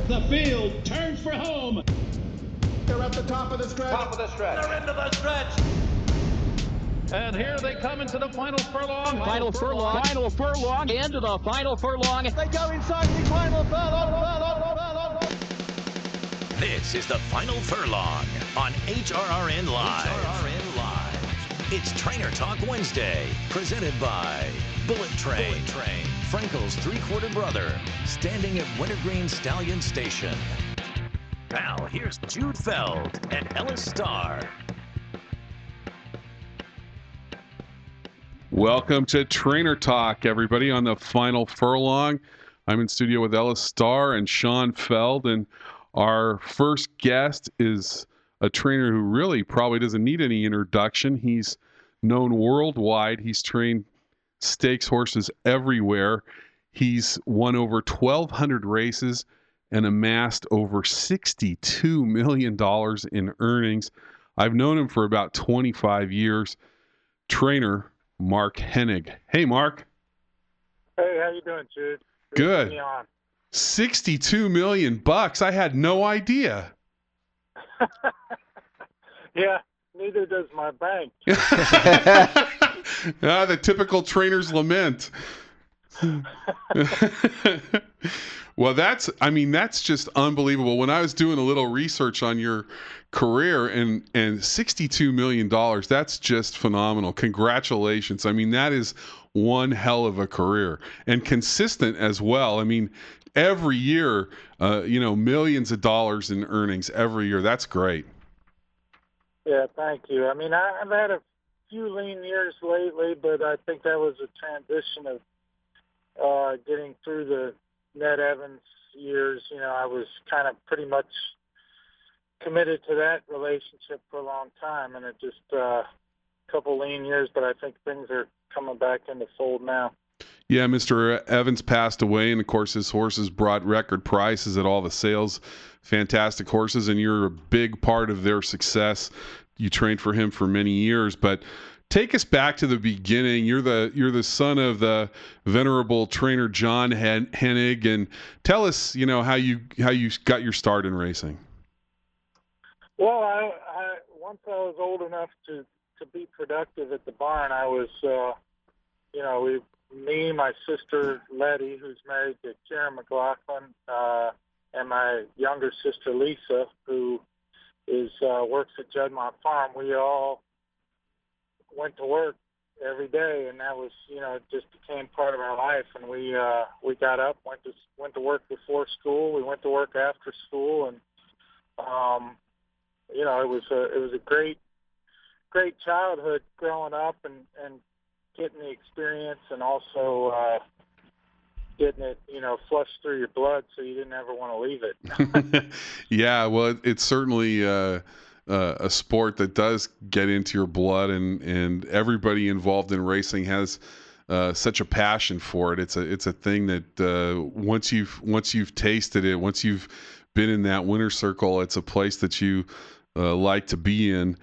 The field turns for home. They're at the top of the stretch. They're into the stretch. And here they come into the final furlong. Final furlong. Into the final furlong. They go inside the final furlong. This is the Final Furlong on HRRN Live. It's Trainer Talk Wednesday, presented by Bullet Train. Frankel's three-quarter brother, standing at Wintergreen Stallion Station. Now, here's Jude Feld and Ellis Starr. Welcome to Trainer Talk, everybody, on the Final Furlong. I'm in studio with Ellis Starr and Sean Feld, and our first guest is a trainer who really probably doesn't need any introduction. He's known worldwide. He's trained stakes horses everywhere. He's won over 1,200 races and amassed over $62 million in earnings. I've known him for about 25 years. Trainer Mark Hennig. Hey, Mark. Hey, how you doing, Jude? Good. To be on. $62 million. I had no idea. Yeah, neither does my bank. The typical trainer's lament. Well, that's just unbelievable. When I was doing a little research on your career and $62 million, that's just phenomenal. Congratulations. I mean, that is one hell of a career, and consistent as well. I mean, every year, millions of dollars in earnings every year. That's great. Yeah, thank you. I mean, I've had a few lean years lately, but I think that was a transition of getting through the Ned Evans years. I was kind of pretty much committed to that relationship for a long time, and it just a couple lean years, but I think things are coming back in the fold now. Yeah, Mr. Evans passed away, and of course his horses brought record prices at all the sales. Fantastic horses, and you're a big part of their success. You trained for him for many years, but take us back to the beginning. You're the son of the venerable trainer John Hennig, and tell us, how you got your start in racing. Well, I once I was old enough to be productive at the barn, I was, me, my sister Letty, who's married to Karen McLaughlin, and my younger sister Lisa, who works at Juddmonte Farm. We all went to work every day, and that was, it just became part of our life. And we got up, went to work before school. We went to work after school, and it was a great childhood growing up and getting the experience, and also getting it, flushed through your blood, so you didn't ever want to leave it. Yeah, well, it's certainly a sport that does get into your blood, and everybody involved in racing has such a passion for it. It's a thing that once you've tasted it, once you've been in that winner circle, it's a place that you like to be in.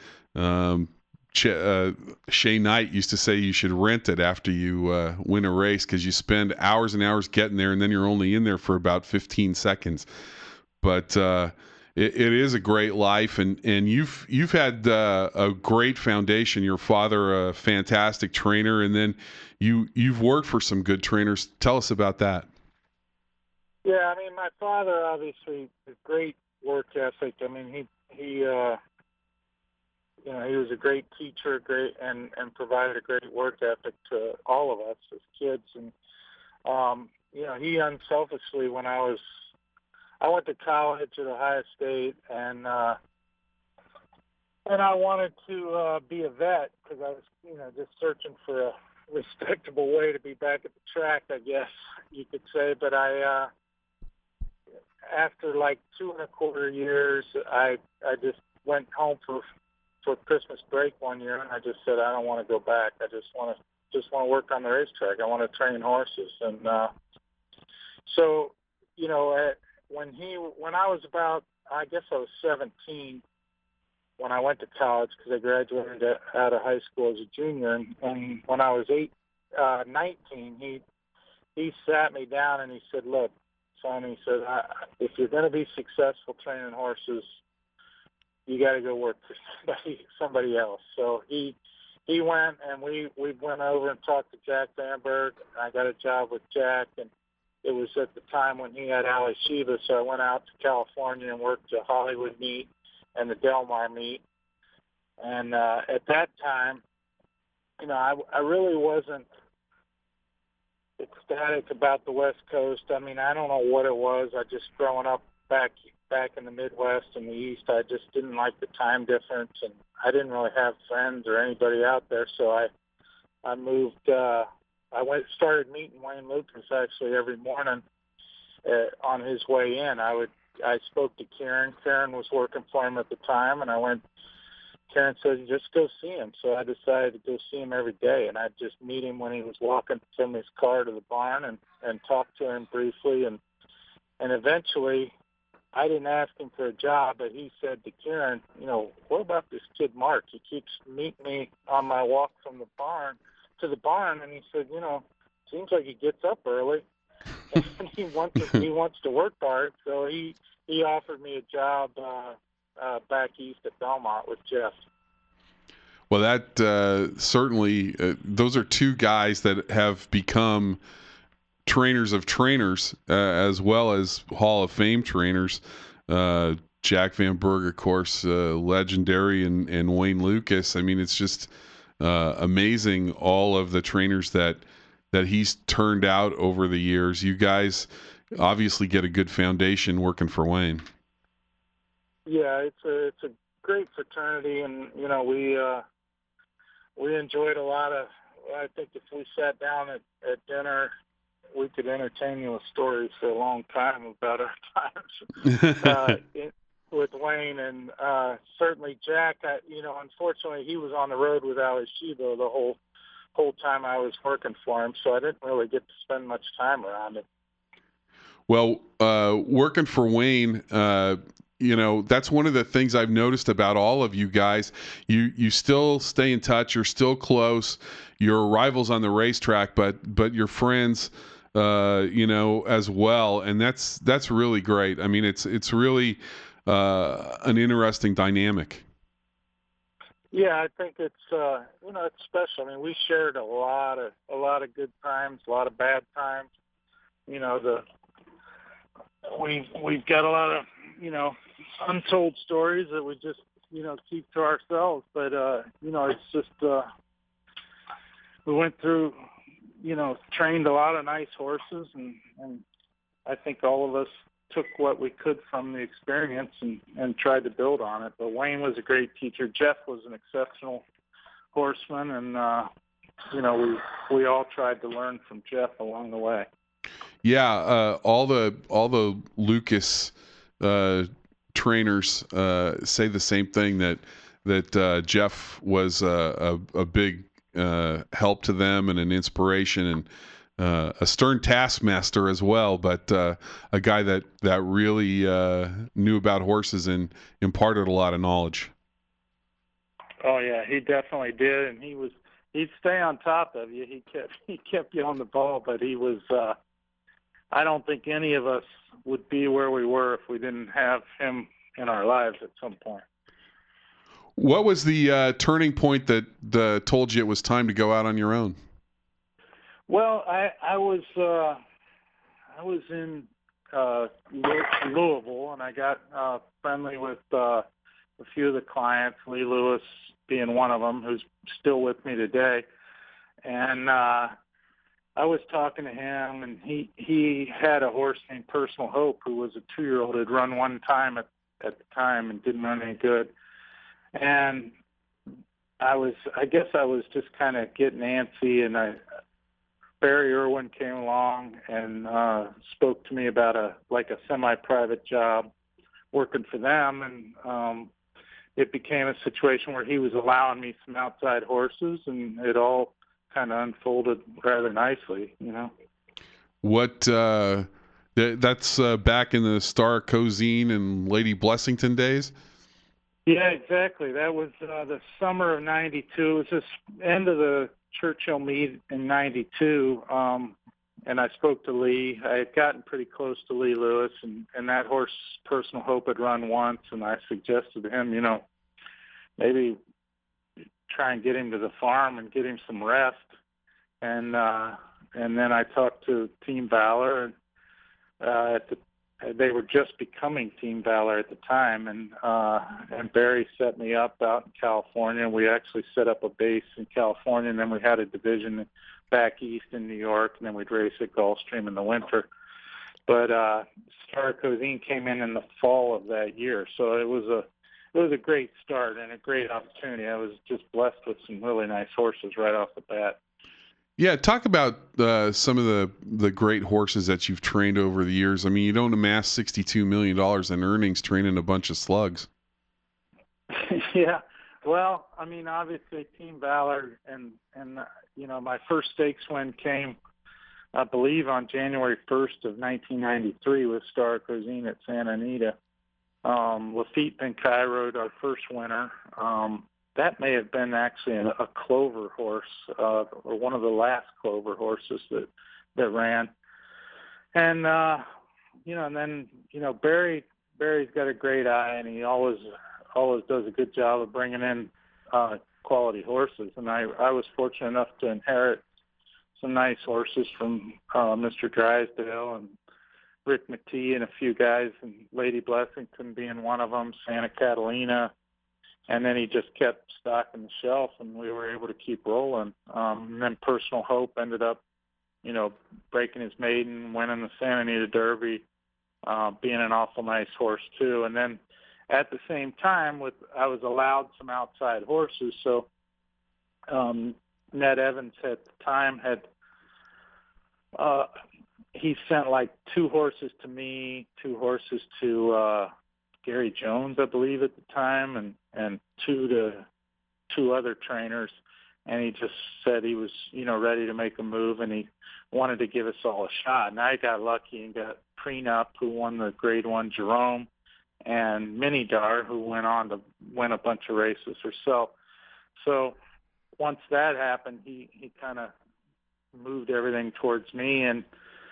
Shay Knight used to say you should rent it after you win a race, because you spend hours and hours getting there, and then you're only in there for about 15 seconds. But it is a great life, and you've had a great foundation. Your father, a fantastic trainer, and then you've worked for some good trainers. Tell us about that. Yeah, I mean, my father obviously a great work ethic. I mean, he was a great teacher, and provided a great work ethic to all of us as kids. And he unselfishly, when I went to college at Ohio State, and I wanted to be a vet, because I was just searching for a respectable way to be back at the track, I guess you could say. But after like 2.25 years, I just went home for Christmas break one year, and I just said, I don't want to go back. I just want to work on the racetrack. I want to train horses. And so when I was about, I guess I was 17 when I went to college, because I graduated out of high school as a junior. And when I was 19, he sat me down and he said, look, son, he said, if you're going to be successful training horses, you got to go work for somebody else. So he went, and we went over and talked to Jack Vanberg. I got a job with Jack, and it was at the time when he had Ali Shiva, so I went out to California and worked the Hollywood meet and the Del Mar meet. And at that time, you know, I really wasn't ecstatic about the West Coast. I mean, I don't know what it was. I just growing up back in the Midwest and the East, I just didn't like the time difference, and I didn't really have friends or anybody out there. So I moved. Started meeting Wayne Lukas actually every morning on his way in. I spoke to Kieran. Kieran was working for him at the time, and Karen said, just go see him. So I decided to go see him every day, and I'd just meet him when he was walking from his car to the barn and talk to him briefly. And eventually, I didn't ask him for a job, but he said to Karen, you know, what about this kid Mark? He keeps meeting me on my walk from the barn to the barn, and he said, you know, seems like he gets up early, and he wants to work hard. So he offered me a job back east at Belmont with Jeff. Well, that certainly, those are two guys that have become trainers of trainers, as well as Hall of Fame trainers. Jack Vanberg, of course, legendary, and Wayne Lukas. I mean, it's just amazing, all of the trainers that he's turned out over the years. You guys obviously get a good foundation working for Wayne. Yeah, it's a great fraternity, and you know we enjoyed a lot of. I think if we sat down at dinner, we could entertain you with stories for a long time about our times with Wayne, and certainly Jack. Unfortunately, he was on the road with Ali Shiva the whole time I was working for him, so I didn't really get to spend much time around him. Well, working for Wayne, that's one of the things I've noticed about all of you guys. You still stay in touch. You're still close. You're rivals on the racetrack, but you're friends, as well. And that's really great. I mean, it's really an interesting dynamic. Yeah, I think it's it's special. I mean, we shared a lot of good times, a lot of bad times. We've got a lot of untold stories that we just keep to ourselves. But it's just we went through, trained a lot of nice horses, and I think all of us took what we could from the experience and tried to build on it. But Wayne was a great teacher. Jeff was an exceptional horseman, and we all tried to learn from Jeff along the way. Yeah, all the Lukas trainers say the same thing, that Jeff was a big help to them and an inspiration, and a stern taskmaster as well, but a guy that really knew about horses and imparted a lot of knowledge. Oh yeah, he definitely did, and he'd stay on top of you. He kept you on the ball, but he was. I don't think any of us would be where we were if we didn't have him in our lives at some point. What was the turning point that told you it was time to go out on your own? Well, I was in Louisville, and I got friendly with a few of the clients, Lee Lewis being one of them, who's still with me today. And I was talking to him, and he had a horse named Personal Hope, who was a 2-year-old, had run one time at the time and didn't run any good. And I guess I was just kind of getting antsy, and Barry Irwin came along and spoke to me about a semi-private job working for them, and it became a situation where he was allowing me some outside horses, and it all kind of unfolded rather nicely, What that's back in the Star Cozine and Lady Blessington days? Yeah, exactly. That was the summer of '92. It was just end of the Churchill meet in '92. I spoke to Lee. I had gotten pretty close to Lee Lewis, and that horse, Personal Hope, had run once, and I suggested to him, maybe try and get him to the farm and get him some rest. And then I talked to Team Valor, and they were just becoming Team Valor at the time, and Barry set me up out in California. We actually set up a base in California, and then we had a division back east in New York, and then we'd race at Gulfstream in the winter. But Star Cozine came in the fall of that year, so it was a great start and a great opportunity. I was just blessed with some really nice horses right off the bat. Yeah, talk about some of the great horses that you've trained over the years. I mean, you don't amass $62 million in earnings training a bunch of slugs. Yeah, well, I mean, obviously Team Valor and my first stakes win came, I believe, on January 1st of 1993 with Star Cozine at Santa Anita. Lafitte Pinkai rode our first winner. That may have been actually a Clover horse, or one of the last Clover horses that ran. And and then Barry's got a great eye, and he always does a good job of bringing in quality horses. And I was fortunate enough to inherit some nice horses from Mr. Drysdale and Rick McTee and a few guys, and Lady Blessington being one of them, Santa Catalina. And then he just kept stocking the shelf, and we were able to keep rolling. And then Personal Hope ended up, breaking his maiden, winning the Santa Anita Derby, being an awful nice horse too. And then at the same time, I was allowed some outside horses. So Ned Evans at the time had he sent like 2 horses to me, 2 horses to Gary Jones, I believe, at the time, and 2 to 2 other trainers. And he just said he was, ready to make a move, and he wanted to give us all a shot. And I got lucky and got Prenup, who won the Grade 1 Jerome, and Minidar, who went on to win a bunch of races herself. So once that happened, he kind of moved everything towards me, and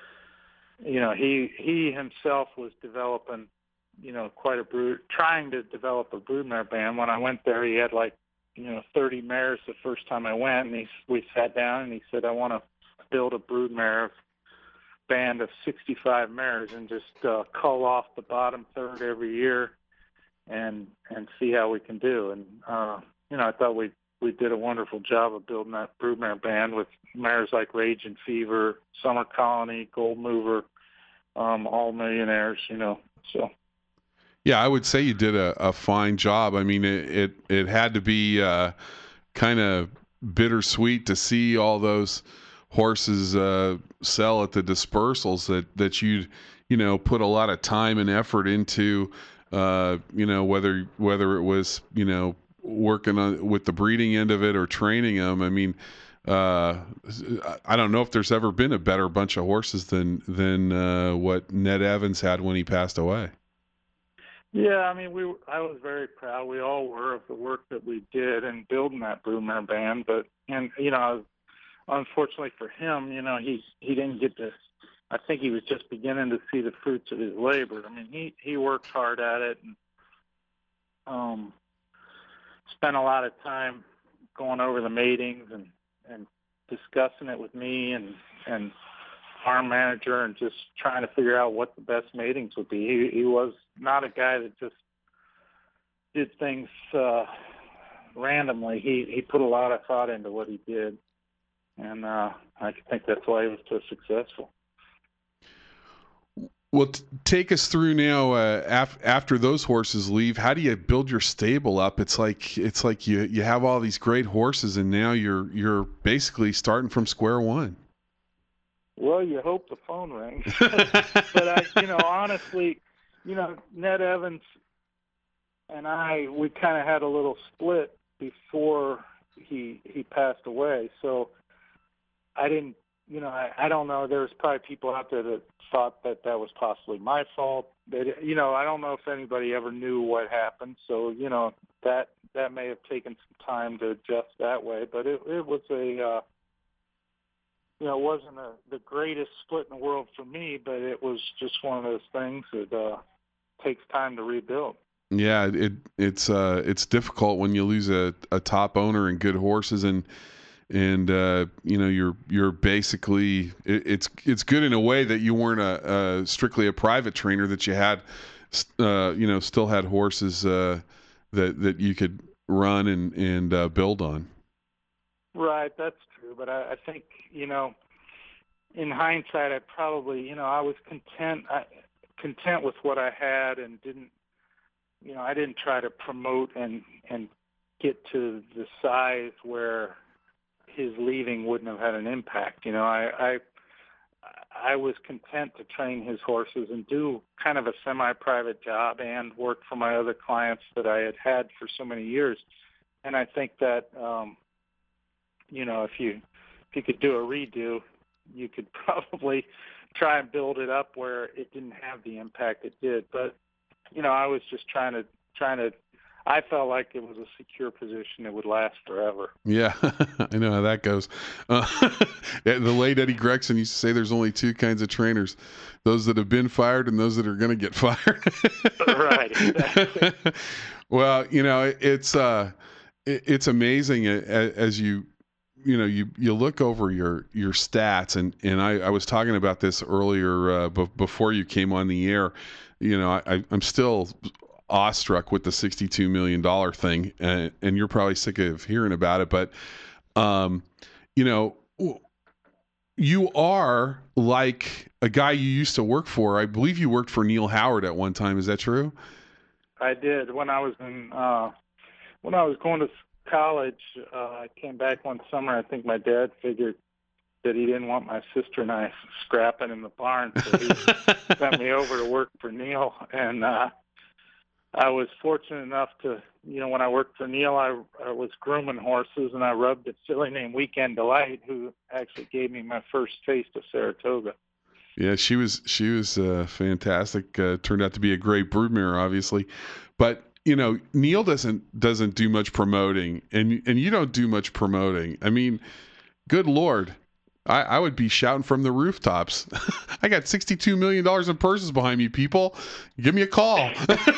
he himself was developing trying to develop a broodmare band. When I went there, he had 30 mares the first time I went, and we sat down, and he said, I want to build a broodmare band of 65 mares and just cull off the bottom third every year and see how we can do. And, I thought we did a wonderful job of building that broodmare band with mares like Rage and Fever, Summer Colony, Gold Mover, all millionaires, so. Yeah, I would say you did a fine job. I mean, it had to be kind of bittersweet to see all those horses sell at the dispersals that you'd put a lot of time and effort into. Whether it was working on with the breeding end of it or training them. I mean, I don't know if there's ever been a better bunch of horses than what Ned Evans had when he passed away. Yeah, I mean, I was very proud. We all were of the work that we did in building that broodmare band. Unfortunately for him, he didn't get to. I think he was just beginning to see the fruits of his labor. I mean, he worked hard at it and spent a lot of time going over the matings and discussing it with me and farm manager and just trying to figure out what the best matings would be. He was not a guy that just did things randomly. He put a lot of thought into what he did, and I think that's why he was so successful. Well, take us through now. After those horses leave, how do you build your stable up? It's like you have all these great horses, and now you're basically starting from square one. Well, you hope the phone rings, but honestly, Ned Evans and we kind of had a little split before he passed away. So I didn't, I don't know. There's probably people out there that thought that was possibly my fault. I don't know if anybody ever knew what happened. So, that may have taken some time to adjust that way. But it was it wasn't the greatest split in the world for me, but it was just one of those things that takes time to rebuild. Yeah, it's difficult when you lose a top owner and good horses, and you're basically it's good in a way that you weren't a strictly a private trainer, that you had still had horses that you could run and build on. Right, that's true. But I think, in hindsight, I probably, I was content with what I had, and I didn't try to promote and get to the size where his leaving wouldn't have had an impact. I was content to train his horses and do kind of a semi-private job and work for my other clients that I had for so many years. And I think that, if you could do a redo, you could probably try and build it up where it didn't have the impact it did. But, I was just trying to, I felt like it was a secure position that would last forever. Yeah, I know how that goes. The late Eddie Gregson used to say there's only two kinds of trainers: those that have been fired and those that are going to get fired. Right. Exactly. Well, it's amazing as you look over your stats, and I was talking about this earlier before you came on the air. I'm still awestruck with the $62 million thing, and you're probably sick of hearing about it, but you are like a guy you used to work for. I believe you worked for Neil Howard at one time. Is that true? I did. When I was going to college, I came back one summer. I think my dad figured that he didn't want my sister and I scrapping in the barn, so he sent me over to work for Neil. And I was fortunate enough to, when I worked for Neil, I was grooming horses, and I rubbed a filly named Weekend Delight, who actually gave me my first taste of Saratoga. Yeah, she was fantastic. Turned out to be a great broodmare, obviously, but Neil doesn't do much promoting, and you don't do much promoting. I mean, good Lord, I would be shouting from the rooftops. I got $62 million in purses behind me, people. Give me a call.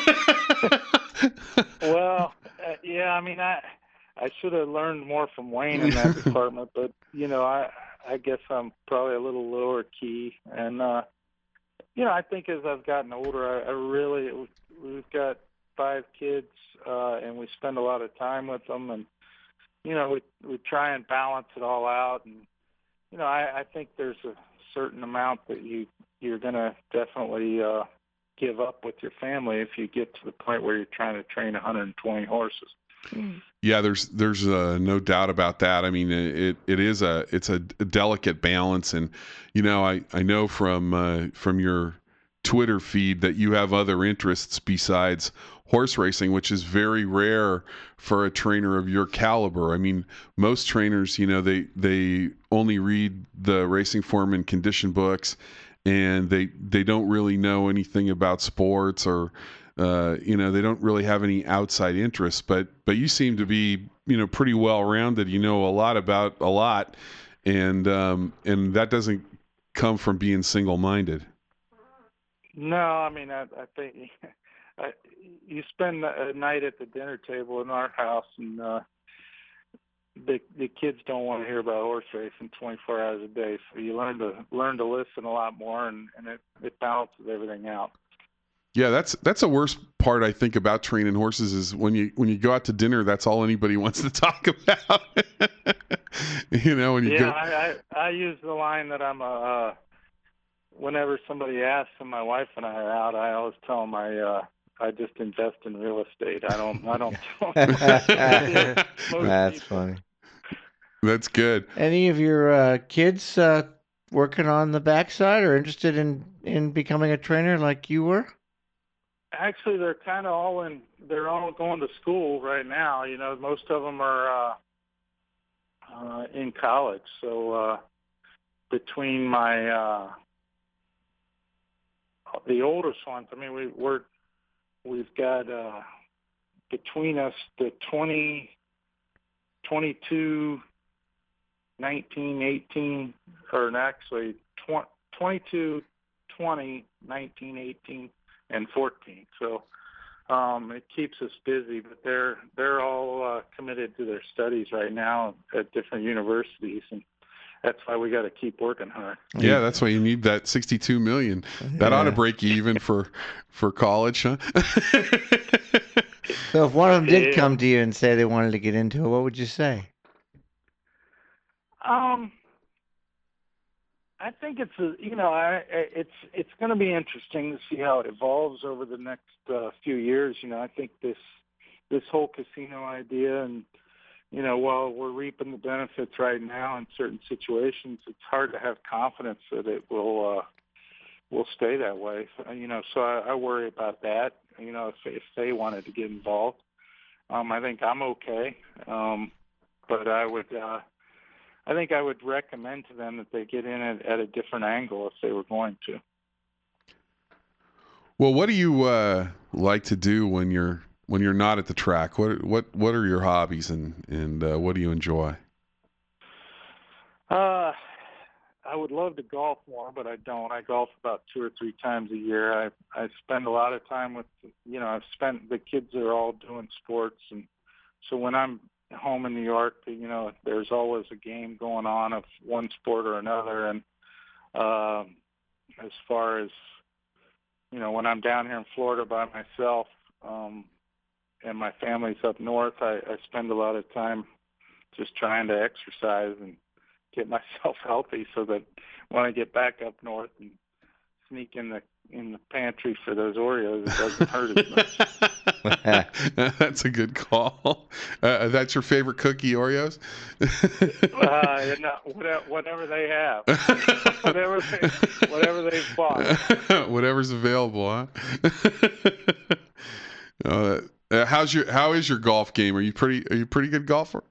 Well, yeah, I mean, I should have learned more from Wayne in that department, but I guess I'm probably a little lower key, and I think as I've gotten older, we've got 5 kids, and we spend a lot of time with them, and we try and balance it all out, and I think there's a certain amount that you're going to definitely give up with your family if you get to the point where you're trying to train 120 horses. Yeah, there's no doubt about that. I mean, it's a delicate balance, and I know from your Twitter feed that you have other interests besides horse racing, which is very rare for a trainer of your caliber. I mean, most trainers, they only read the racing form and condition books, and they don't really know anything about sports, or they don't really have any outside interests. But you seem to be pretty well rounded. You know a lot about a lot, and that doesn't come from being single minded. No, I mean, I think you spend a night at the dinner table in our house, and the kids don't want to hear about horse racing 24 hours a day. So you learn to listen a lot more, and it balances everything out. Yeah, that's the worst part, I think, about training horses is when you go out to dinner, that's all anybody wants to talk about. When you go. I use the line that I'm whenever somebody asks and my wife and I are out, I always tell them I just invest in real estate. I don't That's funny. That's good. Any of your kids working on the backside or interested in becoming a trainer like you were? Actually, they're kind of they're all going to school right now. Most of them are in college. So between the oldest ones, I mean, we've got between us the 22 19, 18, or actually 22, 20, 19, 18, and 14. So it keeps us busy, but they're all committed to their studies right now at different universities, and that's why we got to keep working hard. Yeah, that's why you need that $62 million. That ought to break you even for college, huh? So if one of them did come to you and say they wanted to get into it, what would you say? I think it's it's going to be interesting to see how it evolves over the next few years. I think this whole casino idea, and while we're reaping the benefits right now in certain situations, it's hard to have confidence that it will stay that way. So I worry about that. If they wanted to get involved, I think I'm okay, but I think I would recommend to them that they get in at a different angle if they were going to. Well, what do you like to do when you're not at the track? What are your hobbies and what do you enjoy? I would love to golf more, but I don't. I golf about 2 or 3 times a year. I spend a lot of time with the kids are all doing sports, and so when I'm home in New York, there's always a game going on of one sport or another. And as far as, when I'm down here in Florida by myself, and my family's up north, I spend a lot of time just trying to exercise and get myself healthy so that when I get back up north and sneak in the pantry for those Oreos, it doesn't hurt as much. That's a good call. That's your favorite cookie, Oreos? No, whatever they have, whatever they've bought, whatever's available, huh? How is your golf game? Are you pretty good golfer?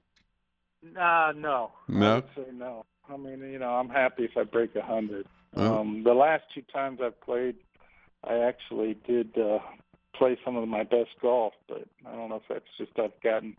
No. I would say no. I mean, I'm happy if I break 100. The last 2 times I've played, I actually did play some of my best golf, but I don't know if that's just I've gotten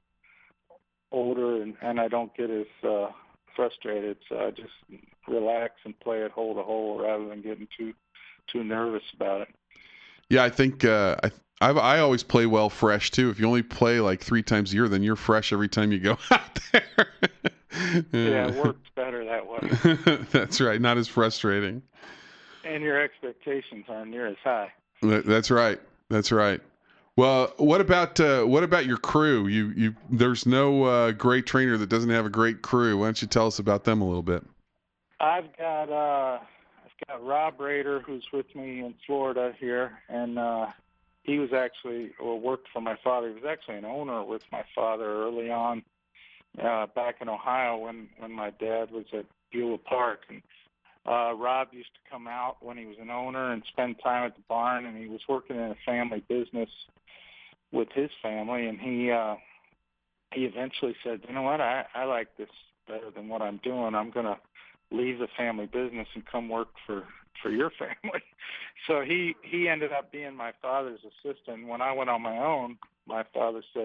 older and I don't get as frustrated, so I just relax and play it hole to hole rather than getting too nervous about it. Yeah, I think I always play well fresh too. If you only play like 3 times a year, then you're fresh every time you go out there. Yeah, it works better that way. That's right. Not as frustrating. And your expectations aren't near as high. That's right. That's right. Well, what about your crew? You there's no great trainer that doesn't have a great crew. Why don't you tell us about them a little bit? I've got Rob Rader, who's with me in Florida here, and he was actually worked for my father. He was actually an owner with my father early on back in Ohio when my dad was at Beulah Park. And Rob used to come out when he was an owner and spend time at the barn, and he was working in a family business with his family, and he eventually said, you know what, I like this better than what I'm doing. I'm going to leave the family business and come work for your family. So he ended up being my father's assistant. When I went on my own, my father said,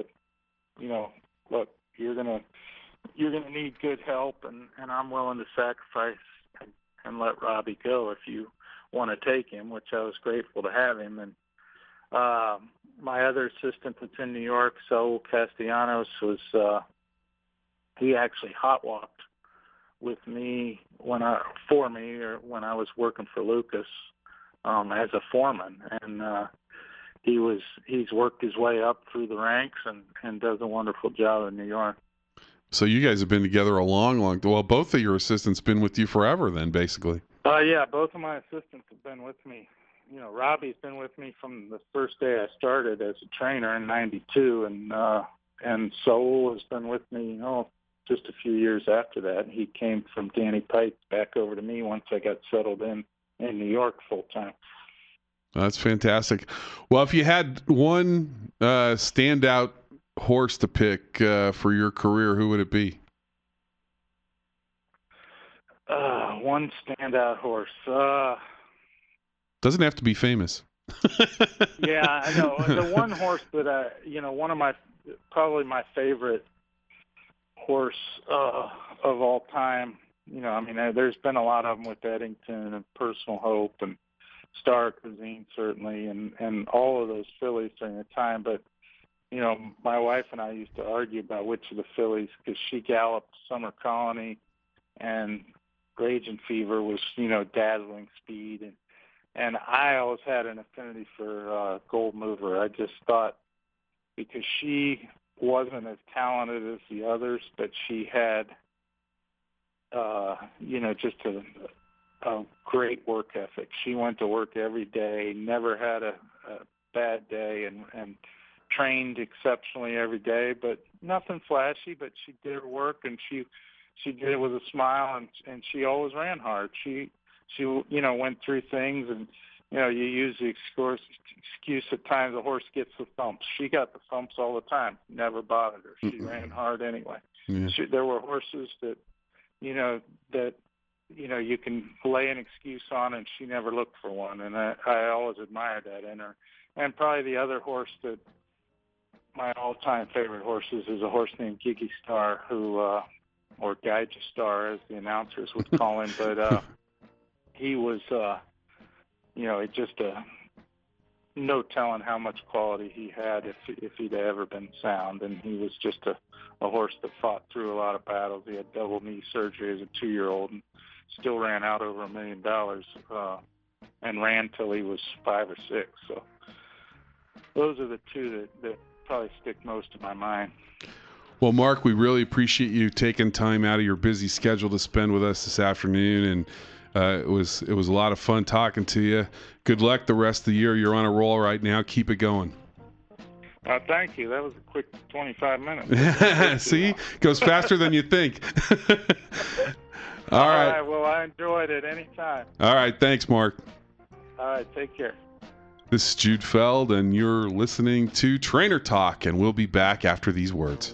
look, you're gonna need good help, and I'm willing to sacrifice and let Robbie go if you want to take him, which I was grateful to have him. And my other assistant that's in New York, Saul Castellanos, was he actually hot walked with me when I was working for Lucas as a foreman, and he's worked his way up through the ranks and does a wonderful job in New York. So you guys have been together a long. Well, both of your assistants been with you forever, then, basically. Yeah, both of my assistants have been with me. Robbie's been with me from the first day I started as a trainer in '92, and Saul has been with me, just a few years after that. He came from Danny Pike back over to me once I got settled in New York full time. That's fantastic. Well, if you had one standout horse to pick for your career, who would it be? One standout horse. Doesn't have to be famous. Yeah, I know. The one horse that one of my probably my favorite horse of all time. You know, I mean, there's been a lot of them with Eddington and Personal Hope and Star Cuisine, certainly, and all of those fillies during the time. But, you know, my wife and I used to argue about which of the fillies, because she galloped Summer Colony, and Rage and Fever was, you know, dazzling speed. And I always had an affinity for Gold Mover. I just thought, because she wasn't as talented as the others, but she had, you know, just a great work ethic. She went to work every day, never had a bad day, and trained exceptionally every day, but nothing flashy, but she did her work, and she did it with a smile, and she always ran hard. She you know, went through things, and, you know, you use the excuse at times the horse gets the thumps. She got the thumps all the time. Never bothered her. She ran hard anyway. Yeah. There were horses that, you know, you can lay an excuse on, and she never looked for one, and I always admired that in her. And probably the other horse that my all-time favorite horses is a horse named Gigi Star, who, or Gaija Star, as the announcers would call him, but he was, you know, just no telling how much quality he had if he'd ever been sound. And he was just a horse that fought through a lot of battles. He had double knee surgery as a 2-year-old and still ran out over $1 million, and ran till he was 5 or 6. So those are the two that probably stick most in my mind. Well, Mark, we really appreciate you taking time out of your busy schedule to spend with us this afternoon, and it was a lot of fun talking to you. Good luck the rest of the year. You're on a roll right now. Keep it going. Thank you. That was a quick 25 minutes. See? Goes faster than you think. All right. Well, I enjoyed it anytime. All right. Thanks, Mark. All right. Take care. This is Jude Feld, and you're listening to Trainer Talk, and we'll be back after these words.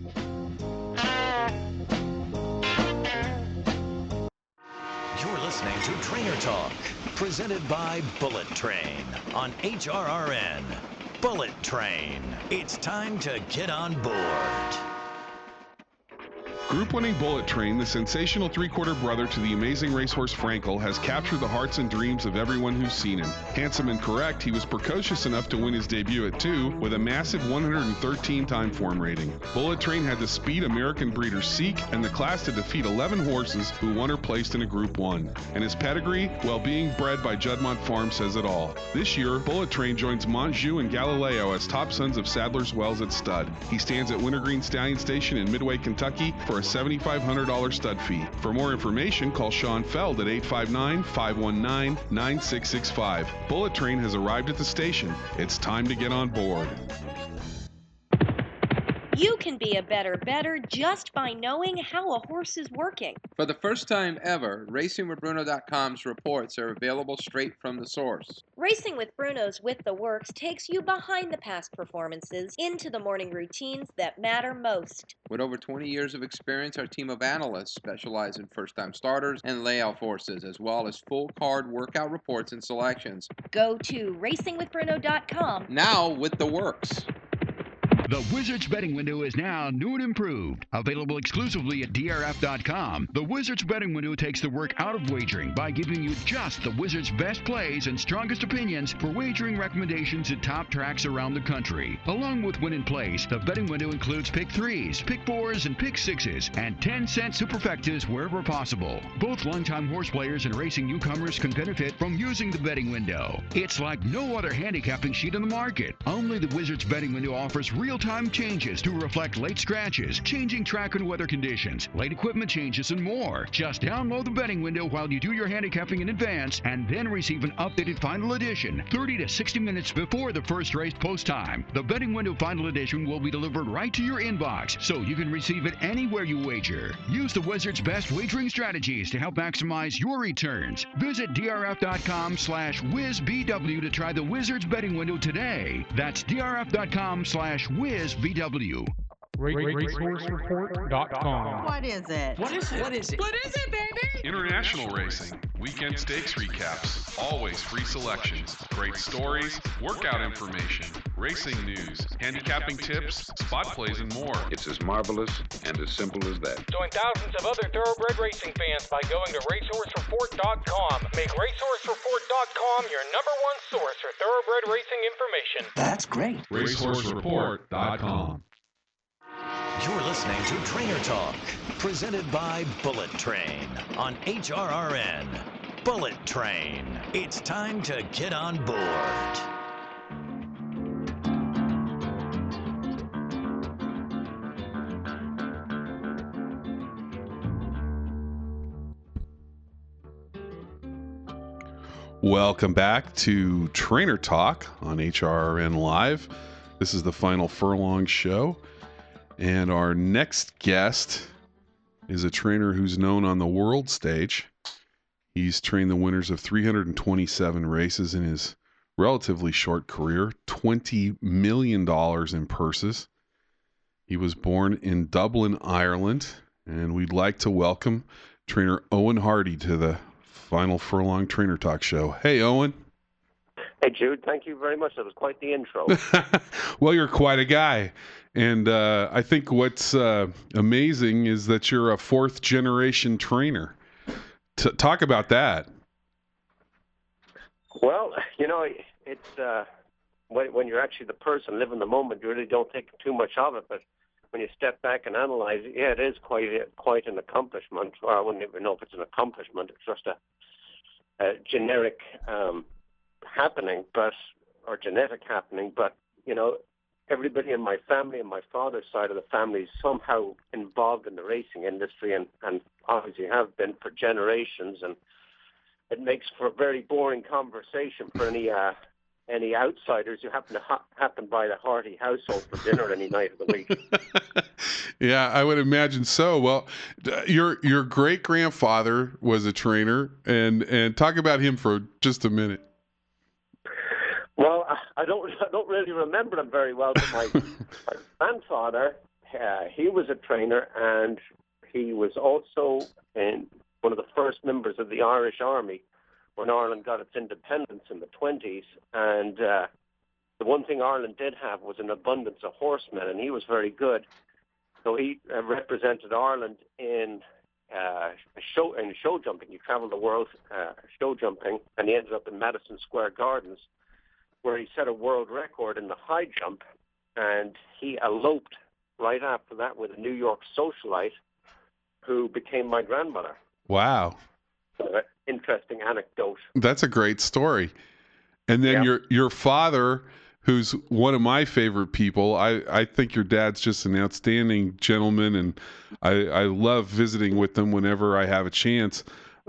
You're listening to Trainer Talk, presented by Bullet Train on HRRN. Bullet Train. It's time to get on board. Group-winning Bullet Train, the sensational three-quarter brother to the amazing racehorse Frankel, has captured the hearts and dreams of everyone who's seen him. Handsome and correct, he was precocious enough to win his debut at 2 with a massive 113 time form rating. Bullet Train had the speed American breeders seek and the class to defeat 11 horses who won or placed in a Group 1. And his pedigree, well, being bred by Juddmonte Farm, says it all. This year, Bullet Train joins Montjou and Galileo as top sons of Sadler's Wells at stud. He stands at Wintergreen Stallion Station in Midway, Kentucky for a $7,500 stud fee. For more information, call Sean Feld at 859-519-9665. Bullet Train has arrived at the station. It's time to get on board. You can be a better just by knowing how a horse is working. For the first time ever, RacingWithBruno.com's reports are available straight from the source. Racing with Bruno's With the Works takes you behind the past performances into the morning routines that matter most. With over 20 years of experience, our team of analysts specialize in first-time starters and layout horses, as well as full card workout reports and selections. Go to RacingWithBruno.com. Now with the works. The Wizards betting window is now new and improved. Available exclusively at DRF.com. The Wizards betting window takes the work out of wagering by giving you just the Wizards' best plays and strongest opinions for wagering recommendations at top tracks around the country. Along with win and plays, the betting window includes pick 3s, pick 4s, and pick 6s, and 10-cent superfectas wherever possible. Both longtime horse players and racing newcomers can benefit from using the betting window. It's like no other handicapping sheet on the market. Only the Wizards betting window offers real-time changes to reflect late scratches, changing track and weather conditions, late equipment changes, and more. Just download the betting window while you do your handicapping in advance, and then receive an updated final edition 30 to 60 minutes before the first race post time. The betting window final edition will be delivered right to your inbox, so you can receive it anywhere you wager. Use the Wizards' best wagering strategies to help maximize your returns. Visit drf.com/WizBW to try the Wizards betting window today. That's drf.com/WizBW. RaceHorseReport.com. What is it? What is it? What is it? What is it, baby? International Racing. weekend stakes recaps, always free selections, great stories, workout information, racing news, handicapping tips, spot plays, and more. It's as marvelous and as simple as that. Join thousands of other thoroughbred racing fans by going to racehorsereport.com. Make racehorsereport.com your #1 source for thoroughbred racing information. That's great. Racehorsereport.com. You're listening to Trainer Talk, presented by Bullet Train on HRRN. Bullet Train. It's time to get on board. Welcome back to Trainer Talk on HRRN Live. This is the Final Furlong show. And our next guest is a trainer who's known on the world stage. He's trained the winners of 327 races in his relatively short career, $20 million in purses. He was born in Dublin, Ireland, and we'd like to welcome trainer Owen Hardy to the Final Furlong Trainer Talk show. Hey, Owen. Hey, Jude. Thank you very much. That was quite the intro. Well, you're quite a guy. And I think what's amazing is that you're a fourth-generation trainer. Talk about that. Well, you know, it's when you're actually the person living the moment, you really don't think too much of it. But when you step back and analyze it, yeah, it is quite an accomplishment. Or I wouldn't even know if it's an accomplishment. It's just a generic happening, or genetic happening. But, you know, everybody in my family and my father's side of the family is somehow involved in the racing industry and obviously have been for generations. And it makes for a very boring conversation for any outsiders who happen by the Hardy household for dinner any night of the week. Yeah, I would imagine so. Well, your great-grandfather was a trainer, and talk about him for just a minute. Well, I don't really remember him very well, but my grandfather, he was a trainer, and he was also one of the first members of the Irish Army when Ireland got its independence in the 20s. And the one thing Ireland did have was an abundance of horsemen, and he was very good. So he represented Ireland in show jumping. He traveled the world show jumping, and he ended up in Madison Square Gardens, where he set a world record in the high jump, and he eloped right after that with a New York socialite who became my grandmother. Wow. Interesting anecdote. That's a great story. And then your father, who's one of my favorite people, I think your dad's just an outstanding gentleman, and I love visiting with him whenever I have a chance.